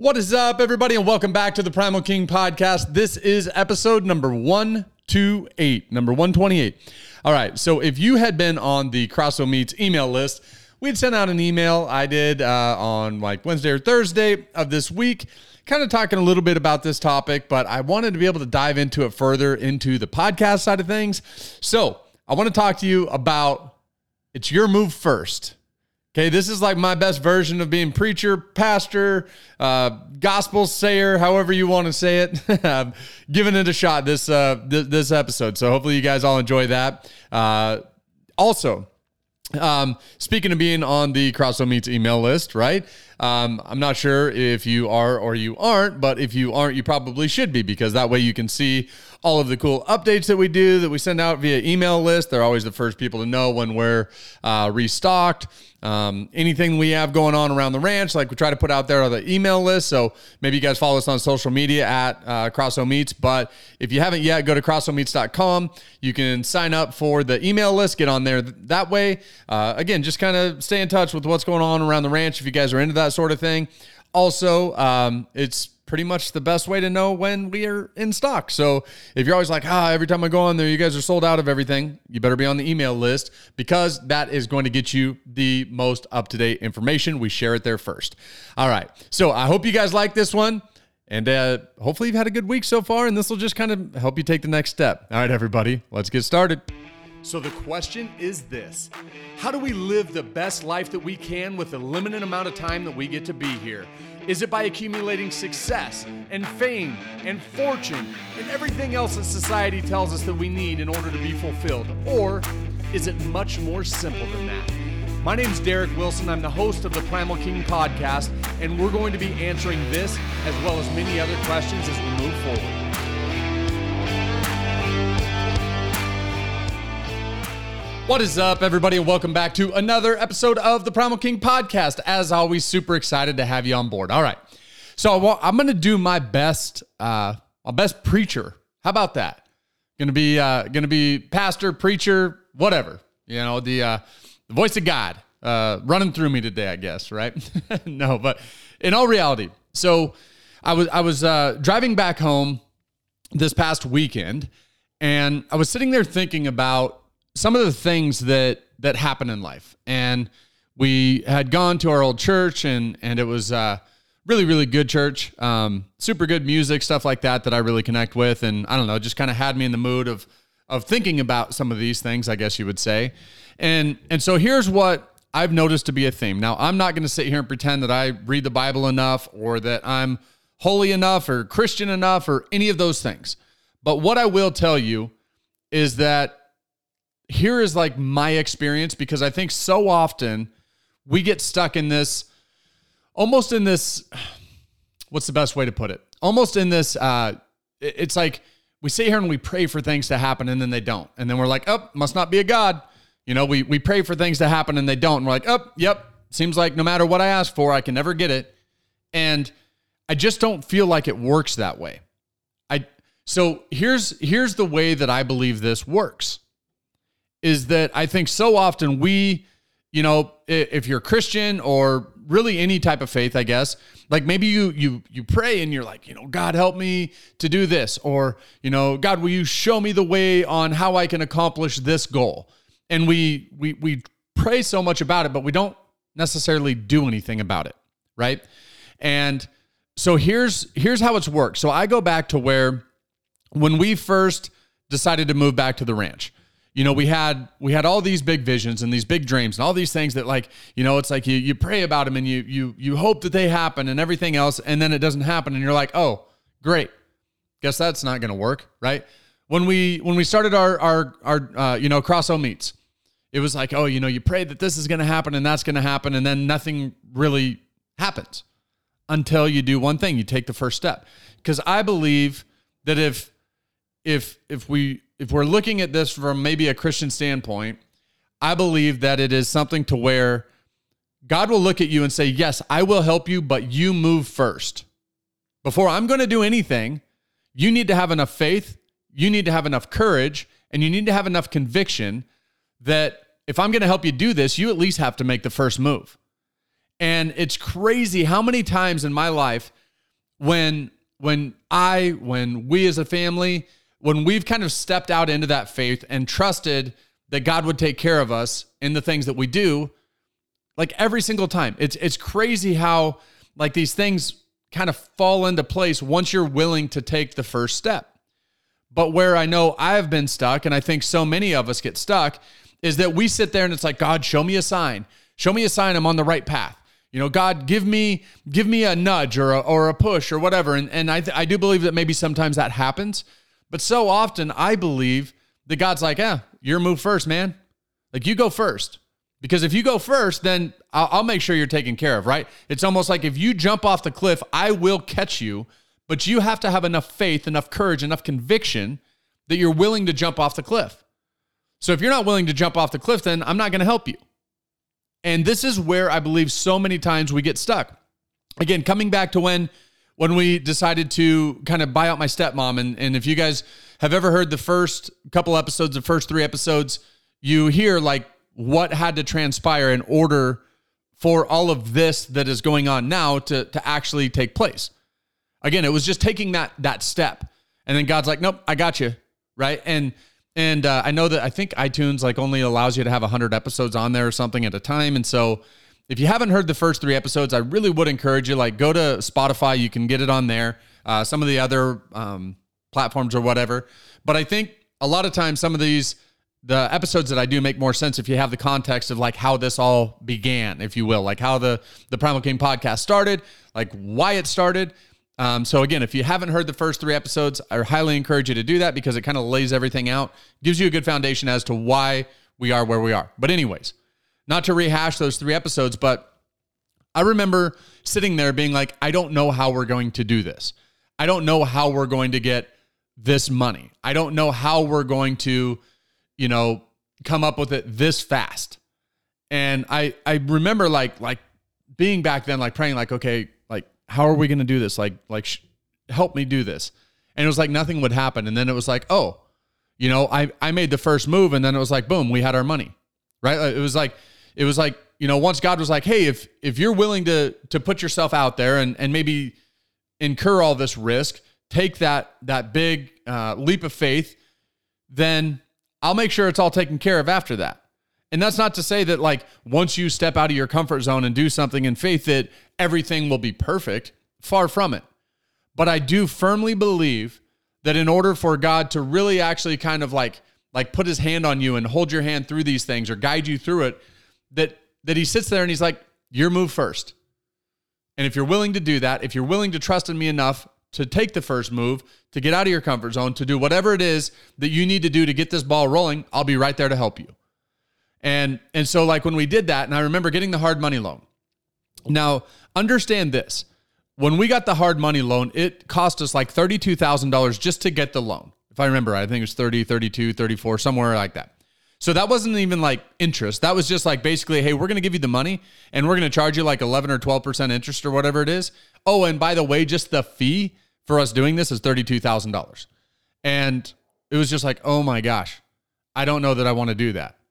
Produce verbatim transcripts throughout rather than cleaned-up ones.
What is up, everybody, and welcome back to the Primal King Podcast. This is episode number one twenty-eight, number one twenty-eight. All right, so if you had been on the Crosso Meats email list, we had sent out an email I did uh, on like Wednesday or Thursday of this week, kind of talking a little bit about this topic, but I wanted to be able to dive into it further into the podcast side of things. So I want to talk to you about it's your move first. Okay, this is like my best version of being preacher, pastor, uh, gospel sayer, however you want to say it. I'm giving it a shot this uh, th- this episode. So hopefully you guys all enjoy that. Uh, also, um, speaking of being on the Crosso Meats email list, right? Um, I'm not sure if you are or you aren't, but if you aren't, you probably should be, because that way you can see all of the cool updates that we do, that we send out via email list. They're always the first people to know when we're uh, restocked. Um, anything we have going on around the ranch, like we try to put out there on the email list. So maybe you guys follow us on social media at uh, Crosso Meats. But if you haven't yet, go to crosso meats dot com. You can sign up for the email list, get on there that way. Uh, again, just kind of stay in touch with what's going on around the ranch if you guys are into that sort of thing. Also, um, it's pretty much the best way to know when we are in stock. So if you're always like, ah, every time I go on there, you guys are sold out of everything, you better be on the email list, because that is going to get you the most up-to-date information. We share it there first. All right. So I hope you guys like this one. And uh, hopefully you've had a good week so far, and this will just kind of help you take the next step. All right, everybody, let's get started. So the question is this: how do we live the best life that we can with the limited amount of time that we get to be here? Is it by accumulating success and fame and fortune and everything else that society tells us that we need in order to be fulfilled? Or is it much more simple than that? My name's Derek Wilson. I'm the host of the Primal King Podcast, and we're going to be answering this as well as many other questions as we move forward. What is up, everybody, and welcome back to another episode of the Primal King Podcast. As always, super excited to have you on board. All right, so I'm going to do my best, uh, my best preacher. How about that? Going to be, uh, going to be pastor, preacher, whatever. You know, the uh, the voice of God uh, running through me today, I guess. Right? No, but in all reality, so I was I was uh, driving back home this past weekend, and I was sitting there thinking about some of the things that, that happen in life. And we had gone to our old church, and, and it was uh really, really good church, um, super good music, stuff like that, that I really connect with. And I don't know, just kind of had me in the mood of, of thinking about some of these things, I guess you would say. And, and so here's what I've noticed to be a theme. Now, I'm not going to sit here and pretend that I read the Bible enough, or that I'm holy enough or Christian enough or any of those things. But what I will tell you is that here is like my experience, because I think so often we get stuck in this, almost in this, what's the best way to put it? Almost in this, uh, it's like we sit here and we pray for things to happen, and then they don't. And then we're like, oh, must not be a God. You know, we, we pray for things to happen and they don't. And we're like, oh, yep, seems like no matter what I ask for, I can never get it. And I just don't feel like it works that way. I So here's here's the way that I believe this works. Is that I think so often we, you know, if you're Christian or really any type of faith, I guess, like maybe you you you pray and you're like, you know, God, help me to do this, or, you know, God, will you show me the way on how I can accomplish this goal? And we we we pray so much about it, but we don't necessarily do anything about it, right? And so here's here's how it's worked. So I go back to where when we first decided to move back to the ranch. You know, we had we had all these big visions and these big dreams and all these things that, like, you know, it's like you you pray about them and you you you hope that they happen and everything else, and then it doesn't happen, and you're like, oh, great, guess that's not going to work, right? When we when we started our our our uh, you know Crosso Meats, it was like, oh, you know, you pray that this is going to happen and that's going to happen, and then nothing really happens until you do one thing, you take the first step. Because I believe that if if if we If we're looking at this from maybe a Christian standpoint, I believe that it is something to where God will look at you and say, yes, I will help you, but you move first. Before I'm going to do anything, you need to have enough faith, you need to have enough courage, and you need to have enough conviction that if I'm going to help you do this, you at least have to make the first move. And it's crazy how many times in my life when, when I, when we as a family, when we've kind of stepped out into that faith and trusted that God would take care of us in the things that we do, like every single time. It's it's crazy how like these things kind of fall into place once you're willing to take the first step. But where I know I've been stuck, and I think so many of us get stuck, is that we sit there and it's like, God, show me a sign. Show me a sign I'm on the right path. You know, God, give me give me a nudge or a, or a push or whatever. And, and I, th- I do believe that maybe sometimes that happens. But so often I believe that God's like, yeah, your move first, man. Like you go first. Because if you go first, then I'll, I'll make sure you're taken care of, right? It's almost like if you jump off the cliff, I will catch you, but you have to have enough faith, enough courage, enough conviction that you're willing to jump off the cliff. So if you're not willing to jump off the cliff, then I'm not going to help you. And this is where I believe so many times we get stuck. Again, coming back to when, when we decided to kind of buy out my stepmom, and, and if you guys have ever heard the first couple episodes, the first three episodes, you hear like, what had to transpire in order for all of this that is going on now to, to actually take place. Again, it was just taking that that step. And then God's like, nope, I got you, right? And and uh, I know that I think iTunes like only allows you to have one hundred episodes on there or something at a time. And so if you haven't heard the first three episodes, I really would encourage you, like go to Spotify. You can get it on there. Uh, some of the other um, platforms or whatever. But I think a lot of times some of these the episodes that I do make more sense if you have the context of like how this all began, if you will, like how the, the Primal King podcast started, like why it started. Um, so again, if you haven't heard the first three episodes, I highly encourage you to do that because it kind of lays everything out, gives you a good foundation as to why we are where we are. But anyways, not to rehash those three episodes, but I remember sitting there being like, I don't know how we're going to do this. I don't know how we're going to get this money. I don't know how we're going to, you know, come up with it this fast. And I, I remember like, like being back then, like praying like, okay, like, how are we going to do this? Like, like sh- help me do this. And it was like, nothing would happen. And then it was like, oh, you know, I, I made the first move and then it was like, boom, we had our money, right? It was like, it was like, you know, once God was like, hey, if, if you're willing to, to put yourself out there and, and maybe incur all this risk, take that, that big uh, leap of faith, then I'll make sure it's all taken care of after that. And that's not to say that like once you step out of your comfort zone and do something in faith that everything will be perfect. Far from it. But I do firmly believe that in order for God to really actually kind of like, like put his hand on you and hold your hand through these things or guide you through it, that, that he sits there and he's like, your move first. And if you're willing to do that, if you're willing to trust in me enough to take the first move, to get out of your comfort zone, to do whatever it is that you need to do to get this ball rolling, I'll be right there to help you. And and so like when we did that, and I remember getting the hard money loan. Now, understand this. When we got the hard money loan, it cost us like thirty-two thousand dollars just to get the loan. If I remember right, I think it was thirty, thirty-two, thirty-four, somewhere like that. So that wasn't even like interest. That was just like basically, hey, we're going to give you the money and we're going to charge you like eleven or twelve percent interest or whatever it is. Oh, and by the way, just the fee for us doing this is thirty-two thousand dollars. And it was just like, oh my gosh, I don't know that I want to do that.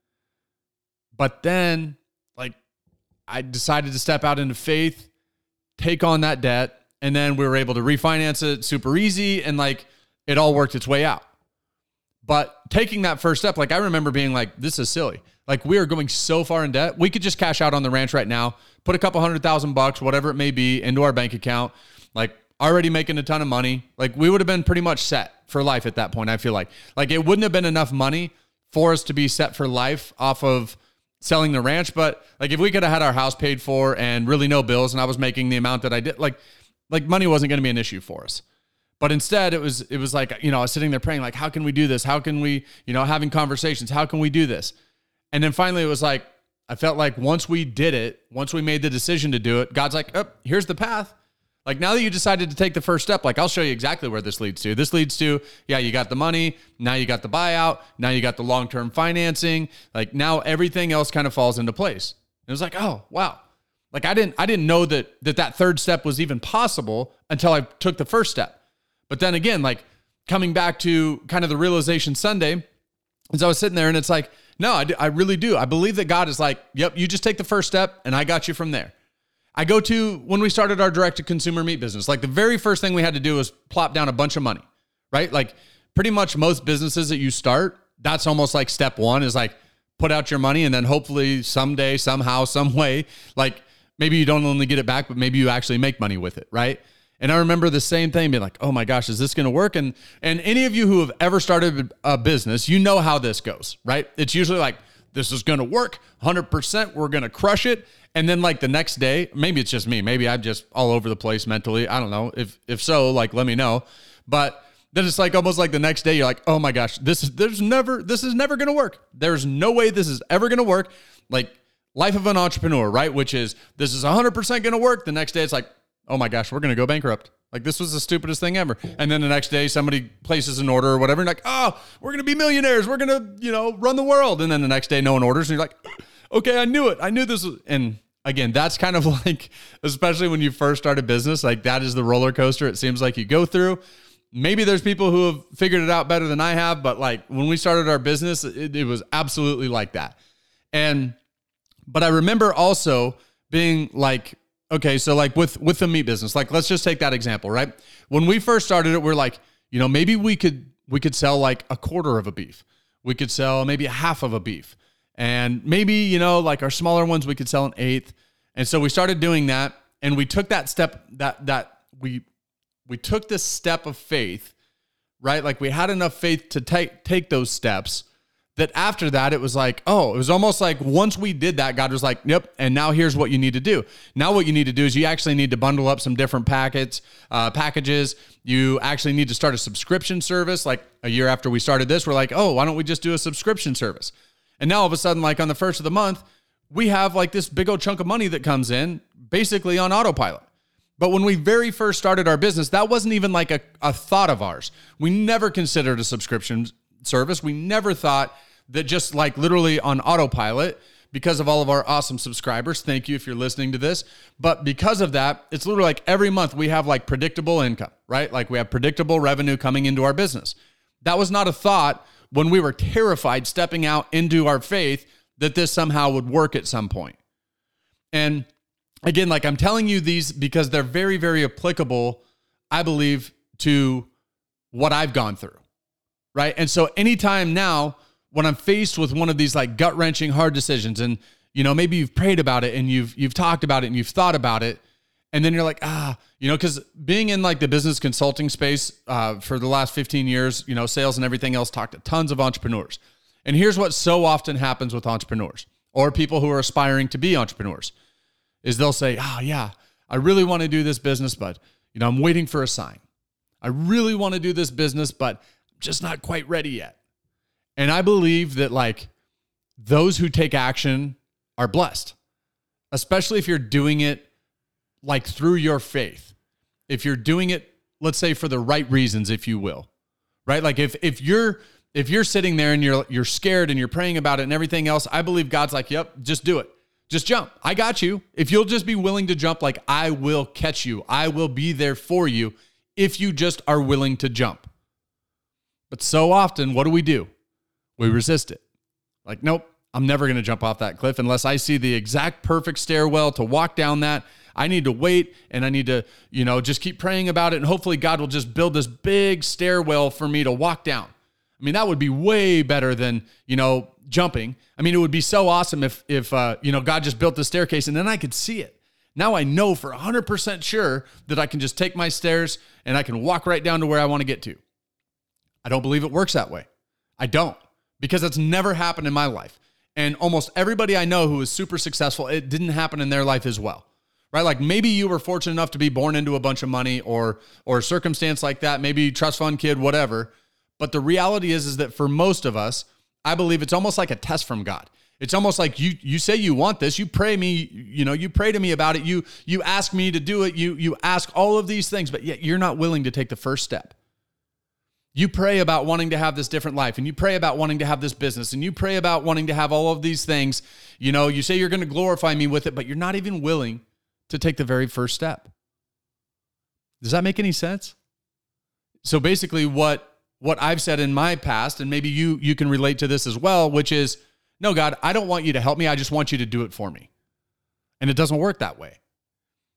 But then like I decided to step out into faith, take on that debt, and then we were able to refinance it super easy. And like, it all worked its way out. But taking that first step, like I remember being like, this is silly. Like we are going so far in debt. We could just cash out on the ranch right now, put a couple hundred thousand bucks, whatever it may be, into our bank account, like already making a ton of money. Like we would have been pretty much set for life at that point. I feel like, like it wouldn't have been enough money for us to be set for life off of selling the ranch. But like, if we could have had our house paid for and really no bills, and I was making the amount that I did, like, like money wasn't going to be an issue for us. But instead it was, it was like, you know, I was sitting there praying, like, how can we do this? How can we, you know, having conversations, how can we do this? And then finally it was like, I felt like once we did it, once we made the decision to do it, God's like, oh, here's the path. Like now that you decided to take the first step, like I'll show you exactly where this leads to. This leads to, yeah, you got the money. Now you got the buyout. Now you got the long-term financing. Like now everything else kind of falls into place. And it was like, oh, wow. Like I didn't, I didn't know that, that that third step was even possible until I took the first step. But then again, like coming back to kind of the realization Sunday, as I was sitting there and it's like, no, I, do, I really do. I believe that God is like, yep, you just take the first step and I got you from there. I go to when we started our direct-to-consumer meat business, like the very first thing we had to do was plop down a bunch of money, right? Like pretty much most businesses that you start, that's almost like step one is like put out your money and then hopefully someday, somehow, some way, like maybe you don't only get it back, but maybe you actually make money with it, right? And I remember the same thing being like, oh my gosh, is this going to work? And and any of you who have ever started a business, you know how this goes, right? It's usually like, this is going to work one hundred percent. We're going to crush it. And then like the next day, maybe it's just me. Maybe I'm just all over the place mentally. I don't know. If if so, like, let me know. But then it's like almost like the next day, you're like, oh my gosh, this is, there's never, this is never going to work. There's no way this is ever going to work. Like life of an entrepreneur, right? Which is, this is one hundred percent going to work. The next day it's like, oh my gosh, we're going to go bankrupt. Like this was the stupidest thing ever. And then the next day somebody places an order or whatever. And like, oh, we're going to be millionaires. We're going to, you know, run the world. And then the next day no one orders. And you're like, okay, I knew it. I knew this was, and again, that's kind of like, especially when you first start a business, like that is the roller coaster it seems like you go through. Maybe there's people who have figured it out better than I have, but like when we started our business, it, it was absolutely like that. And, but I remember also being like, okay, so like with, with the meat business, like let's just take that example, right? When we first started it, we're like, you know, maybe we could, we could sell like a quarter of a beef. We could sell maybe a half of a beef. And maybe, you know, like our smaller ones, we could sell an eighth. And so we started doing that, and we took that step that, that we, we took this step of faith, right? Like we had enough faith to take, take those steps that after that, it was like, oh, it was almost like once we did that, God was like, yep. And now here's what you need to do. Now what you need to do is you actually need to bundle up some different packets, uh, packages. You actually need to start a subscription service. Like a year after we started this, we're like, oh, why don't we just do a subscription service? And now all of a sudden, like on the first of the month, we have like this big old chunk of money that comes in basically on autopilot. But when we very first started our business, that wasn't even like a, a thought of ours. We never considered a subscription service. We never thought that just like literally on autopilot, because of all of our awesome subscribers. Thank you if you're listening to this. But because of that, it's literally like every month we have like predictable income, right? Like we have predictable revenue coming into our business. That was not a thought when we were terrified stepping out into our faith that this somehow would work at some point. And again, like I'm telling you these because they're very, very applicable, I believe, to what I've gone through, right? And so anytime now when I'm faced with one of these like gut-wrenching hard decisions, and you know, maybe you've prayed about it and you've you've talked about it and you've thought about it, and then you're like, ah, you know, because being in like the business consulting space uh, for the last fifteen years, you know, sales and everything else, talked to tons of entrepreneurs. And here's what so often happens with entrepreneurs or people who are aspiring to be entrepreneurs is they'll say, oh yeah, I really want to do this business, but you know, I'm waiting for a sign. I really want to do this business, but I'm just not quite ready yet. And I believe that like those who take action are blessed, especially if you're doing it like through your faith. If you're doing it, let's say for the right reasons, if you will, right? Like if, if you're, if you're sitting there and you're, you're scared and you're praying about it and everything else, I believe God's like, yep, just do it. Just jump. I got you. If you'll just be willing to jump, like I will catch you. I will be there for you if you just are willing to jump. But so often, what do we do? We resist it. Like, nope, I'm never going to jump off that cliff unless I see the exact perfect stairwell to walk down that. I need to wait and I need to, you know, just keep praying about it. And hopefully God will just build this big stairwell for me to walk down. I mean, that would be way better than, you know, jumping. I mean, it would be so awesome if, if uh, you know, God just built the staircase and then I could see it. Now I know for one hundred percent sure that I can just take my stairs and I can walk right down to where I want to get to. I don't believe it works that way. I don't. Because it's never happened in my life. And almost everybody I know who is super successful, it didn't happen in their life as well, right? Like maybe you were fortunate enough to be born into a bunch of money or or a circumstance like that, maybe trust fund kid, whatever. But the reality is, is that for most of us, I believe it's almost like a test from God. It's almost like you you say you want this, you pray me, you know, you pray to me about it, you you ask me to do it, you you ask all of these things, but yet you're not willing to take the first step. You pray about wanting to have this different life, and you pray about wanting to have this business, and you pray about wanting to have all of these things. You know, you say you're going to glorify me with it, but you're not even willing to take the very first step. Does that make any sense? So basically what, what I've said in my past, and maybe you, you can relate to this as well, which is, no, God, I don't want you to help me. I just want you to do it for me. And it doesn't work that way.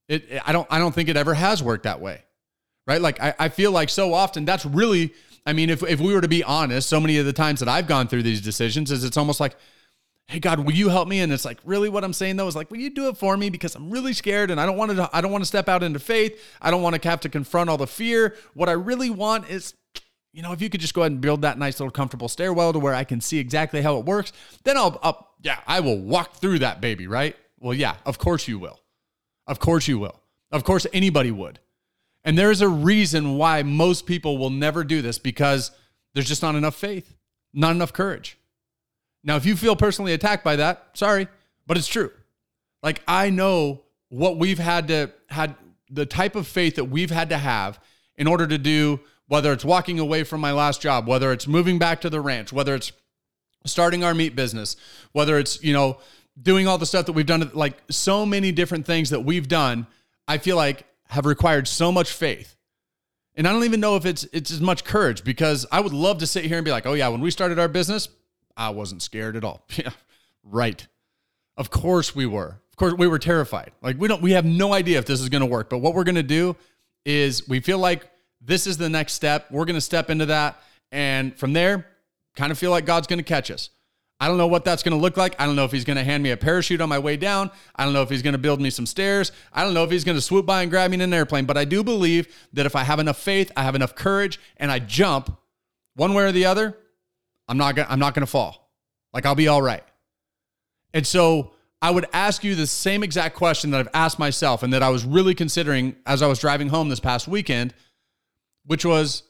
It, it I don't I don't think it ever has worked that way. Right? Like I, I feel like so often that's really, I mean, if if we were to be honest, so many of the times that I've gone through these decisions is it's almost like, hey God, will you help me? And it's like, really what I'm saying though is like, will you do it for me? Because I'm really scared and I don't want to, I don't want to step out into faith. I don't want to have to confront all the fear. What I really want is, you know, if you could just go ahead and build that nice little comfortable stairwell to where I can see exactly how it works, then I'll, I'll yeah, I will walk through that baby, right? Well, yeah, of course you will. Of course you will. Of course anybody would. And there is a reason why most people will never do this, because there's just not enough faith, not enough courage. Now, if you feel personally attacked by that, sorry, but it's true. Like I know what we've had to, had the type of faith that we've had to have in order to do, whether it's walking away from my last job, whether it's moving back to the ranch, whether it's starting our meat business, whether it's, you know, doing all the stuff that we've done, like so many different things that we've done, I feel like have required so much faith. And I don't even know if it's, it's as much courage, because I would love to sit here and be like, oh yeah, when we started our business, I wasn't scared at all. Yeah, right. Of course we were. Of course we were terrified. Like we don't, we have no idea if this is going to work, but what we're going to do is we feel like this is the next step. We're going to step into that. And from there, kind of feel like God's going to catch us. I don't know what that's going to look like. I don't know if he's going to hand me a parachute on my way down. I don't know if he's going to build me some stairs. I don't know if he's going to swoop by and grab me in an airplane, but I do believe that if I have enough faith, I have enough courage, and I jump one way or the other, I'm not gonna, I'm not going to fall. Like I'll be all right. And so I would ask you the same exact question that I've asked myself and that I was really considering as I was driving home this past weekend, which was,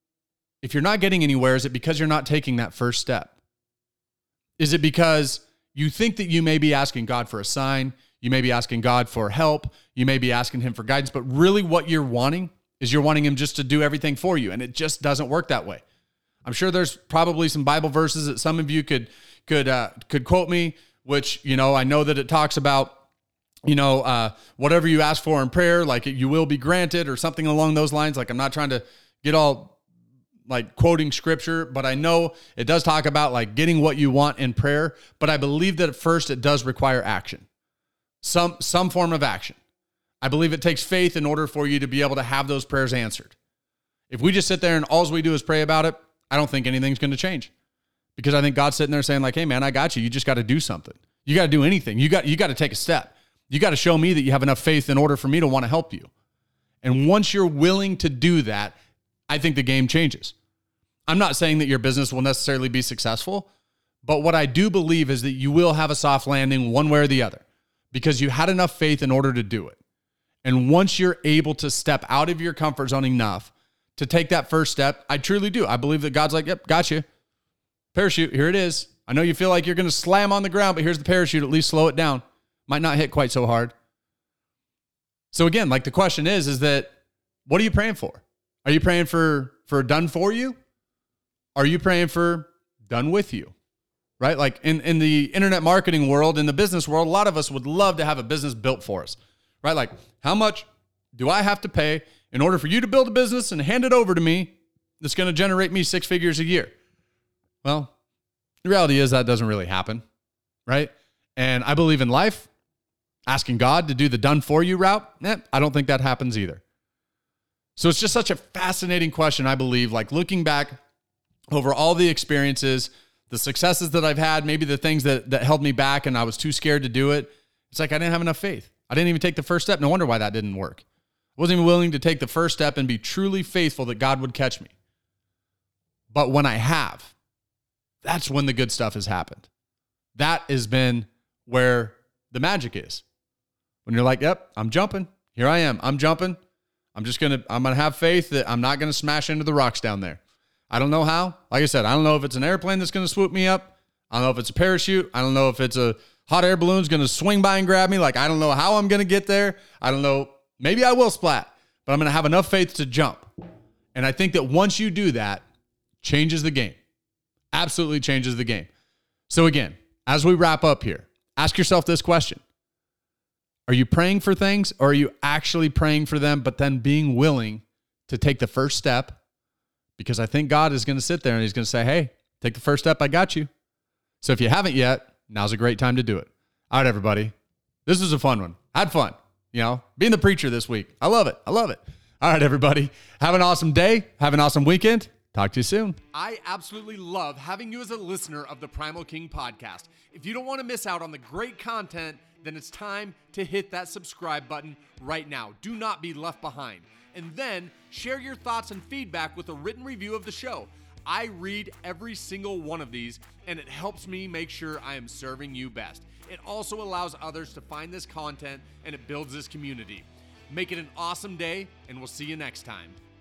if you're not getting anywhere, is it because you're not taking that first step? Is it because you think that you may be asking God for a sign? You may be asking God for help. You may be asking him for guidance, but really what you're wanting is you're wanting him just to do everything for you. And it just doesn't work that way. I'm sure there's probably some Bible verses that some of you could could uh, could quote me, which, you know, I know that it talks about, you know, uh, whatever you ask for in prayer, like you will be granted or something along those lines. Like I'm not trying to get all like quoting scripture, but I know it does talk about like getting what you want in prayer. But I believe that at first it does require action, some some form of action. I believe it takes faith in order for you to be able to have those prayers answered. If we just sit there and all we do is pray about it, I don't think anything's going to change, because I think God's sitting there saying like, hey man, I got you. You just got to do something. You got to do anything. You got, you got to take a step. You got to show me that you have enough faith in order for me to want to help you. And once you're willing to do that, I think the game changes. I'm not saying that your business will necessarily be successful, but what I do believe is that you will have a soft landing one way or the other, because you had enough faith in order to do it. And once you're able to step out of your comfort zone enough to take that first step, I truly do. I believe that God's like, yep, got you. Parachute, here it is. I know you feel like you're going to slam on the ground, but here's the parachute. At least slow it down. Might not hit quite so hard. So again, like the question is, is that what are you praying for? Are you praying for, for done for you? Are you praying for done with you? Right? Like in, in the internet marketing world, in the business world, a lot of us would love to have a business built for us. Right? Like, how much do I have to pay in order for you to build a business and hand it over to me that's going to generate me six figures a year? Well, the reality is that doesn't really happen, right? And I believe in life, asking God to do the done for you route, eh, I don't think that happens either. So it's just such a fascinating question, I believe, like looking back over all the experiences, the successes that I've had, maybe the things that, that held me back and I was too scared to do it. It's like I didn't have enough faith. I didn't even take the first step. No wonder why that didn't work. I wasn't even willing to take the first step and be truly faithful that God would catch me. But when I have, that's when the good stuff has happened. That has been where the magic is. When you're like, yep, I'm jumping. Here I am. I'm jumping. I'm just going to, I'm going to have faith that I'm not going to smash into the rocks down there. I don't know how. Like I said, I don't know if it's an airplane that's going to swoop me up. I don't know if it's a parachute. I don't know if it's a hot air balloon's going to swing by and grab me. Like, I don't know how I'm going to get there. I don't know. Maybe I will splat, but I'm going to have enough faith to jump. And I think that once you do that, changes the game. Absolutely changes the game. So again, as we wrap up here, ask yourself this question. Are you praying for things, or are you actually praying for them, but then being willing to take the first step? Because I think God is going to sit there and he's going to say, hey, take the first step. I got you. So if you haven't yet, now's a great time to do it. All right, everybody. This was a fun one. I had fun. you know, being the preacher this week. I love it. I love it. All right, everybody. Have an awesome day. Have an awesome weekend. Talk to you soon. I absolutely love having you as a listener of the Primal King podcast. If you don't want to miss out on the great content, then it's time to hit that subscribe button right now. Do not be left behind. And then share your thoughts and feedback with a written review of the show. I read every single one of these, and it helps me make sure I am serving you best. It also allows others to find this content, and it builds this community. Make it an awesome day, and we'll see you next time.